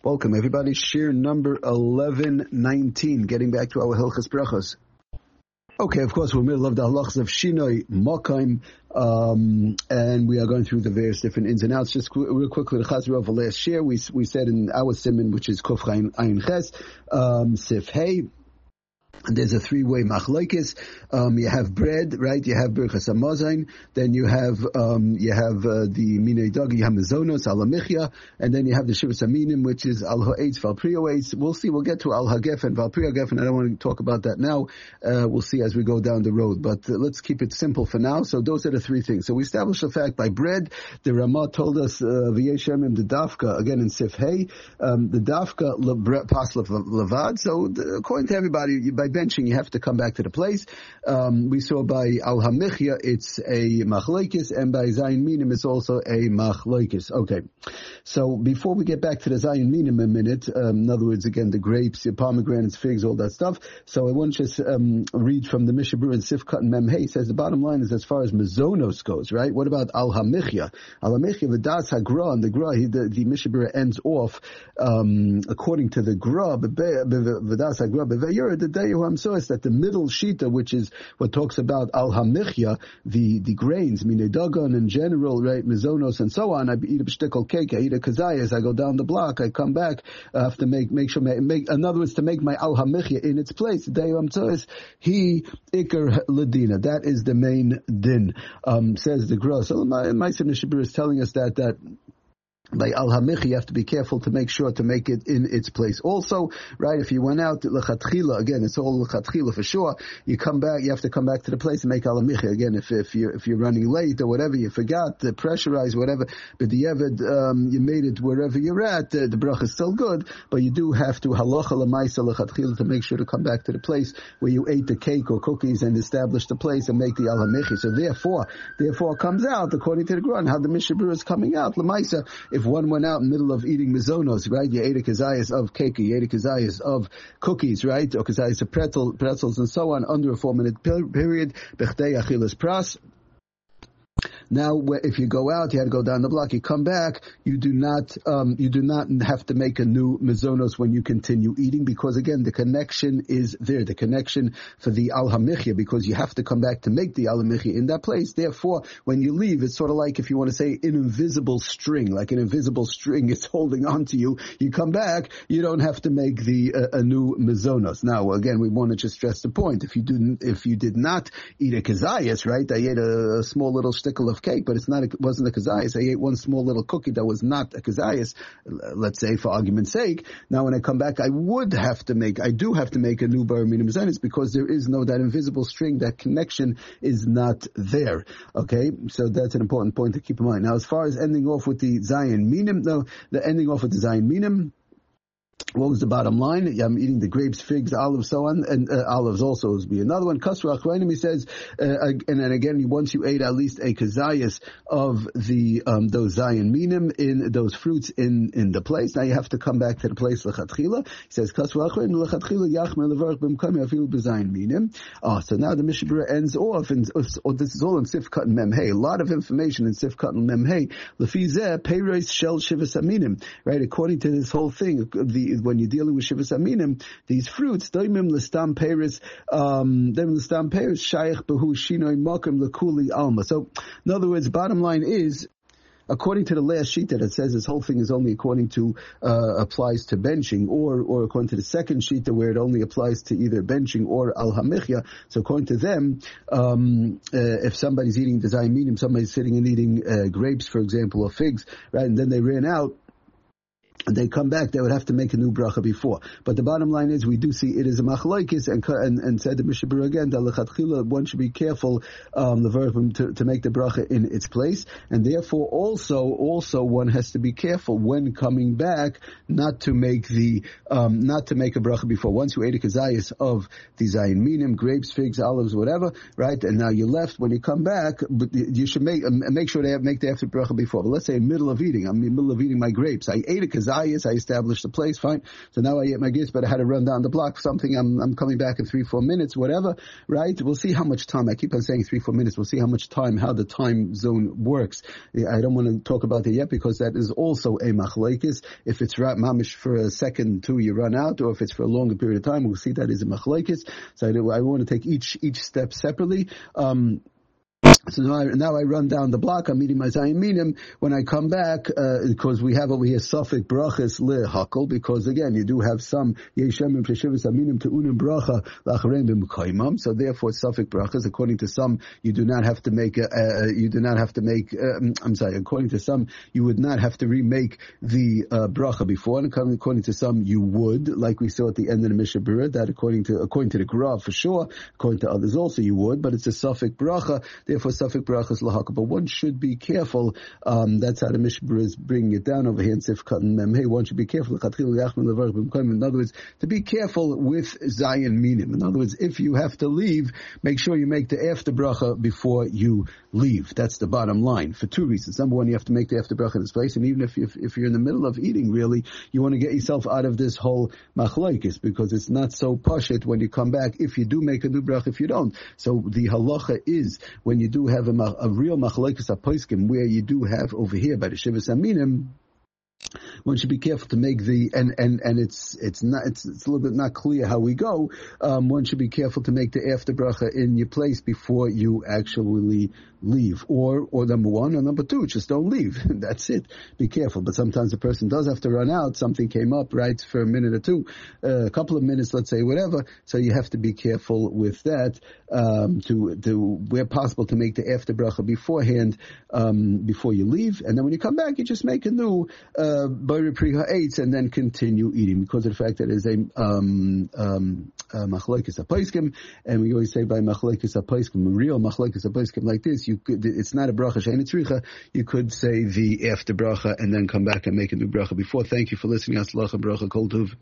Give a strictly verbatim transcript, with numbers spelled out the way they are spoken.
Welcome, everybody. Shir number eleven nineteen. Getting back to our Hilchas Brachos. Okay, of course, we're in the middle of the halachas of Shinoi, Makaim, um, and we are going through the various different ins and outs. Just qu- real quickly, the Chazra of the last share, we we said in our siman, which is Kuf Ayin Ches, um, Sif Hey. And there's a three-way machlokes. Um, you have bread, right? You have birchas hamazon. Then you have um, you have uh, the minei dagi, you have mezonos, al hamichya, and then you have the shivas aminim, which is al ha'etz, val priya eitz. We'll see. We'll get to al hagefen, val priya gefen. I don't want to talk about that now. Uh, we'll see as we go down the road. But uh, let's keep it simple for now. So those are the three things. So we established the fact by bread. The Ramah told us v'yeshem the dafka again in Sif Hey, um, the dafka pasla levad. So the, according to everybody, by benching, you have to come back to the place. Um, we saw by Al Hamichya, it's a machlokes, and by Zayin Minim, it's also a machlokes. Okay. So before we get back to the Zayin Minim a minute, um, in other words, again, the grapes, the pomegranates, figs, all that stuff. So I want to just um, read from the Mishnah Berurah and Sifkat and Mem Hey. Says the bottom line is as far as mezonos goes, right? What about Al Hamichya? Al Hamichya, the Das HaGra, and the Gra, he, the, the Mishnah Berurah ends off, um, according to the Gra, the Das HaGra, Beveyur, the day I'm so that the middle shita, which is what talks about al hamichya, the the grains, minei dagan in general, right, mezonos and so on. I eat a shtickle cake, I eat a kazayas, I go down the block, I come back, I have to make make sure make. In other words, to make my al hamichya in its place. The day I'm tzores, he ikar ladina. That is the main din. Um, says the Gra. So my my Mishnah is telling us that that. By al hamichya, you have to be careful to make sure to make it in its place. Also, right, if you went out lechatchila, again, it's all lechatchila for sure. You come back, you have to come back to the place and make al hamichya again. If if you if you're running late or whatever, you forgot to pressurize whatever, but the evid um, you made it wherever you're at. Uh, the bracha is still good, but you do have to halacha lemaisa lechatchila to make sure to come back to the place where you ate the cake or cookies and establish the place and make the al hamichya. So therefore, therefore, it comes out according to the Quran how the Mishnah Berurah is coming out lemaisa. If one went out in the middle of eating mezonos, right? You ate a kazayas of cake, you ate a kazayas of cookies, right? Or kazayas of pretzel, pretzels and so on under a four-minute period. Bechdei achilas pras. Now, if you go out, you had to go down the block. You come back, you do not, um, you do not have to make a new mezonos when you continue eating, because again, the connection is there. The connection for the al hamichya, because you have to come back to make the al hamichya in that place. Therefore, when you leave, it's sort of like, if you want to say, an invisible string, like an invisible string is holding on to you. You come back, you don't have to make the uh, a new mezonos. Now, again, we want to just stress the point. If you didn't, if you did not eat a kazayas, right? I ate a, a small little stickle of cake, but it's not, it wasn't a kazayas. I ate one small little cookie that was not a kazayas, let's say for argument's sake. Now when I come back, I would have to make, I do have to make a new bar minim zanis, because there is no, that invisible string, that connection is not there. Okay, so that's an important point to keep in mind. Now as far as ending off with the Zayin Minim, no, the ending off with the Zayin Minim, what was the bottom line? I'm eating the grapes, figs, olives, so on, and uh, olives also would be another one. Kasra Achronim, he says, uh, and then again, once you ate at least a kazayas of the um, those zayin minim, in those fruits in in the place, now you have to come back to the place lechatchila. He says Kasra Achronim lechatchila yachmer levarach b'mkami afilu b'zayin minim. Ah, so now the Mishnah Berurah ends off, and oh, this is all in Sifkat and Mem Hey. A lot of information in Sifkat and Mem Hey. Lefizeh peiros shel shivas aminim. Right, according to this whole thing, the when you're dealing with shivas aminim, these fruits, daimim l'stam peris, um, daimim l'stam peris, shayach behu shinoi makim l'kuli alma. So, in other words, bottom line is, according to the last sheet that it says this whole thing is only according to, uh, applies to benching, or, or according to the second sheet where it only applies to either benching or al hamichya. So according to them, um, uh, if somebody's eating the zayin minim, somebody's sitting and eating, uh, grapes, for example, or figs, right, and then they ran out, and they come back, they would have to make a new bracha before. But the bottom line is, we do see it is a machlokes, and and, and said the Mishnah Berurah again, that lechatchila, one should be careful, um, the verb to, to make the bracha in its place, and therefore also, also one has to be careful when coming back, not to make the, um, not to make a bracha before. Once you ate a kazayas of the zayin minim, grapes, figs, olives, whatever, right, and now you left, when you come back, but you should make, make sure they have, make the after bracha before. But let's say in the middle of eating, I'm in the middle of eating my grapes, I ate a kazayas, Zayis, I established the place, fine. So now I get my gifts, but I had to run down the block for something. I'm, I'm coming back in three, four minutes, whatever, right? We'll see how much time. I keep on saying three, four minutes. We'll see how much time, how the time zone works. I don't want to talk about it yet because that is also a machlekes. If it's mamish for a second, two, you run out, or if it's for a longer period of time, we'll see that is a machlekes. So I, I want to take each, each step separately. Um, So now I, now I run down the block. I'm eating my Zayin Minim. When I come back, uh, because we have over here Safek Brachas Le Hakel, because again, you do have some Yeshem and Peshivas Aminim to Unim Bracha Lacharem B'Mekaimam. So therefore, Safek Brachas, according to some, you do not have to make, a, uh, you do not have to make, uh, I'm sorry, according to some, you would not have to remake the, uh, Bracha before. And according to some, you would, like we saw at the end of the Mishnah Berurah, that according to, according to the Gra for sure, according to others also, you would, but it's a Safek Bracha, therefore Safek Brachas Lahaka, but one should be careful. Um, that's how the Mishnah is bringing it down over here in Sifkat and Mem. Hey, one should be careful. In other words, to be careful with Zayin Minim. In other words, if you have to leave, make sure you make the after bracha before you leave. That's the bottom line for two reasons. Number one, you have to make the after bracha in this place, and even if if, if you're in the middle of eating, really, you want to get yourself out of this whole machlokes because it's not so pashit when you come back. If you do make a new bracha, if you don't, so the halacha is when you do have a, a real machlokes aposkim where you do have over here by the Shivas Aminim, one should be careful to make the and and and it's it's not it's it's a little bit not clear how we go. Um, one should be careful to make the after bracha in your place before you actually leave, or or number one, or number two, just don't leave. That's it. Be careful. But sometimes a person does have to run out. Something came up, right, for a minute or two, uh, a couple of minutes, let's say, whatever. So you have to be careful with that. Um, to to where possible to make the after bracha beforehand, um, before you leave, and then when you come back, you just make a new. Uh, Boire Pri Ha'etz and then continue eating because of the fact that it is a um um machlokes aposkim, and we always say by machlokes aposkim, real machlokes aposkim like this, you could it's not a bracha she'ein tzricha. You could say the after bracha and then come back and make a new bracha before. Thank you for listening. Aslach bracha kol tov.